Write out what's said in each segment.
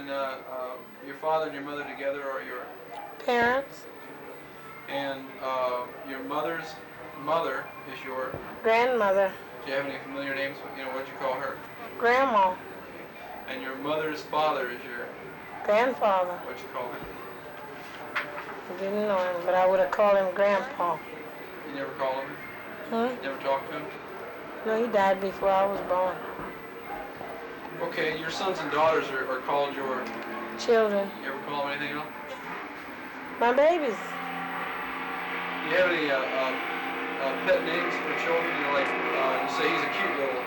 And your father and your mother together are your parents. And your mother's mother is your grandmother. Do you have any familiar names? What'd you call her? Grandma. And your mother's father is your grandfather. What'd you call him? I didn't know him, but I would have called him Grandpa. You never called him? Never talked to him? No, he died before I was born. Okay, your sons and daughters are called your children. You ever call them anything else? My babies. Do you have any pet names for children? You say he's a cute little.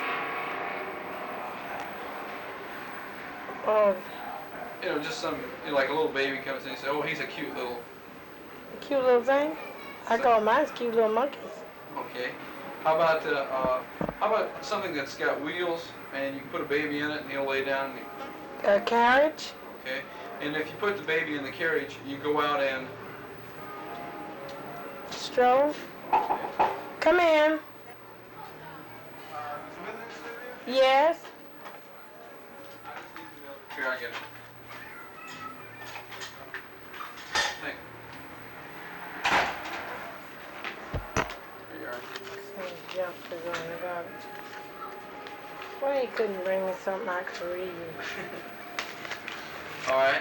Oh. Just some, like a little baby comes in and you say, oh, he's a cute little. A cute little thing? I call mine cute little monkeys. Okay. How about something that's got wheels and you can put a baby in it and he'll lay down? A carriage? Okay. And if you put the baby in the carriage, you go out and stroll. Come in. Yes. Here, I get it. Thank you. Here you are. Some junk is on the garbage. Why you couldn't bring me something I could read? All right.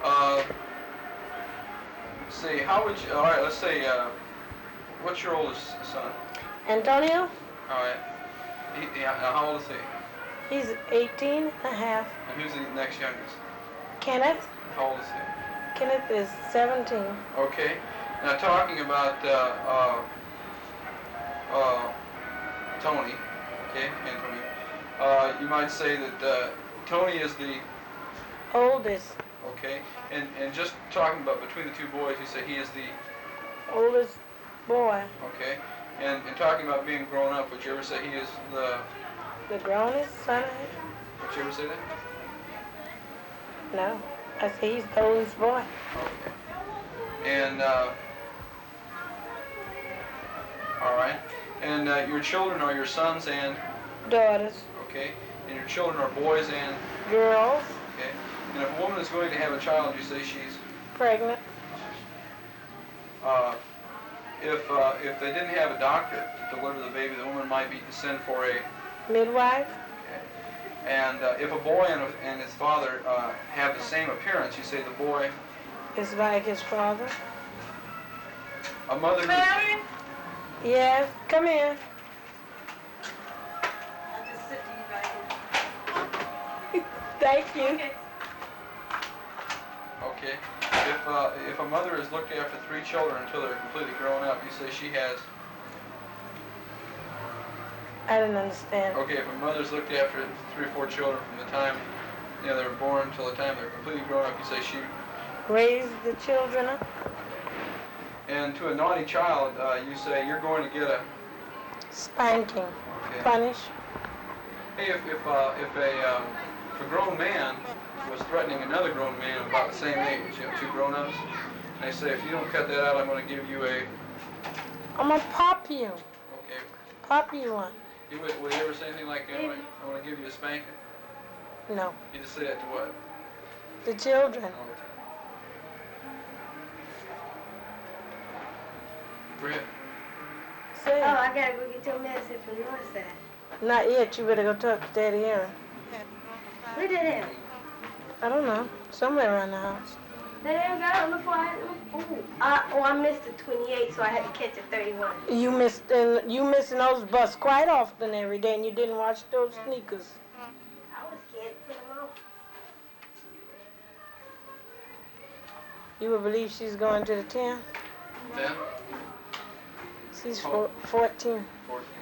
Let's see. How would you? All right. Let's say. What's your oldest son? Antonio? All right. How old is he? He's 18 and a half. And who's the next youngest? Kenneth? How old is he? Kenneth is 17. Okay. Now talking about Tony, okay, Antonio. You might say that Tony is the oldest. Okay. And just talking about between the two boys, you say he is the oldest boy. Okay. And talking about being grown up, would you ever say he is the grownest son? Would you ever say that? No. I say he's the oldest boy. Okay. And all right. And your children are your sons and daughters. Okay. And your children are boys and girls. Okay. And if a woman is going to have a child, you say she's pregnant. If they didn't have a doctor to deliver the baby, the woman might be to send for a midwife. Okay. And if a boy and his father have the same appearance, you say the boy is like his father. A mother. Mary? Yes, come in. I'll just sit to you guys. Thank you. Okay. Okay. If a mother has looked after 3 children until they're completely grown up, you say she has. I didn't understand. Okay, if a mother's looked after 3 or 4 children from the time they were born until the time they're completely grown up, you say she raised the children up. And to a naughty child, you say you're going to get a spanking. Okay. Punish. Hey, if a grown man was threatening another grown man about the same age, 2 grown-ups, and they say, if you don't cut that out, I'm going to give you a... I'm going to pop you. Okay. Pop you one. Would you ever say anything like, I want to give you a spanking? No. You just say that to what? The children. Brett. Say. Oh, I gotta go get your medicine from North Side. Not yet. You better go talk to Daddy Aaron. Where did Aaron? I don't know. Somewhere around the house. Daddy Aaron got on before I had I missed the 28, so I had to catch a 31. You missing those buses quite often every day, and you didn't wash those sneakers. I was scared to put them on. You would believe she's going to the 10? 10? She's 14. 14.